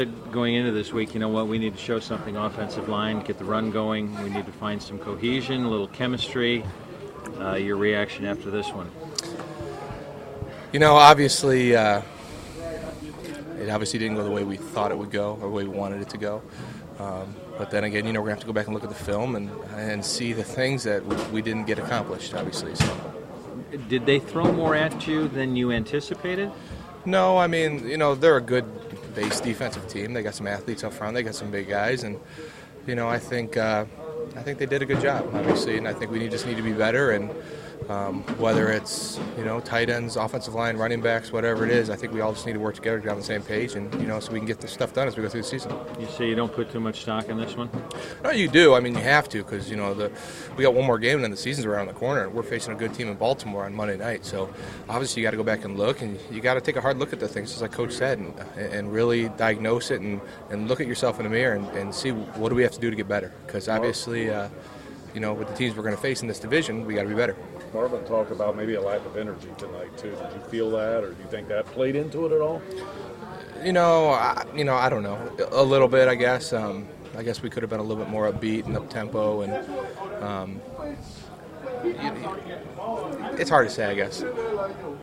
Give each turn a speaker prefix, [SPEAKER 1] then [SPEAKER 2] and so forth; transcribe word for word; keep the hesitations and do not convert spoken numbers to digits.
[SPEAKER 1] Going into this week, you know what, we need to show something offensive line, get the run going. We need to find some cohesion, a little chemistry. Uh, your reaction after this one?
[SPEAKER 2] You know, obviously, uh, it obviously didn't go the way we thought it would go or the way we wanted it to go. Um, but then again, you know, we're going to have to go back and look at the film and, and see the things that we, we didn't get accomplished, obviously. So.
[SPEAKER 1] Did they throw more at you than you anticipated?
[SPEAKER 2] No, I mean, you know, they're a good base defensive team. They got some athletes up front. They got some big guys, and you know, I think uh, I think they did a good job, obviously, and I think we need, just need to be better. And um, whether it's you know tight ends, offensive line, running backs, whatever it is, I think we all just need to work together to get on the same page, and you know, so we can get this stuff done as we go through the season.
[SPEAKER 1] You say you don't put too much stock in this one?
[SPEAKER 2] No, you do. I mean, you have to because you know the we got one more game and then the season's around the corner, and we're facing a good team in Baltimore on Monday night. So obviously, you got to go back and look, and you got to take a hard look at the things, just like Coach said, and, and really diagnose it and, and look at yourself in the mirror and, and see what do we have to do to get better. Because obviously, uh, you know, with the teams we're going to face in this division, we got to be better.
[SPEAKER 3] Marvin talked about maybe a lack of energy tonight too. Did you feel that, or do you think that played into it at all?
[SPEAKER 2] You know, I, you know, I don't know. A little bit, I guess. Um, I guess we could have been a little bit more upbeat and up tempo, and um, it's hard to say, I guess.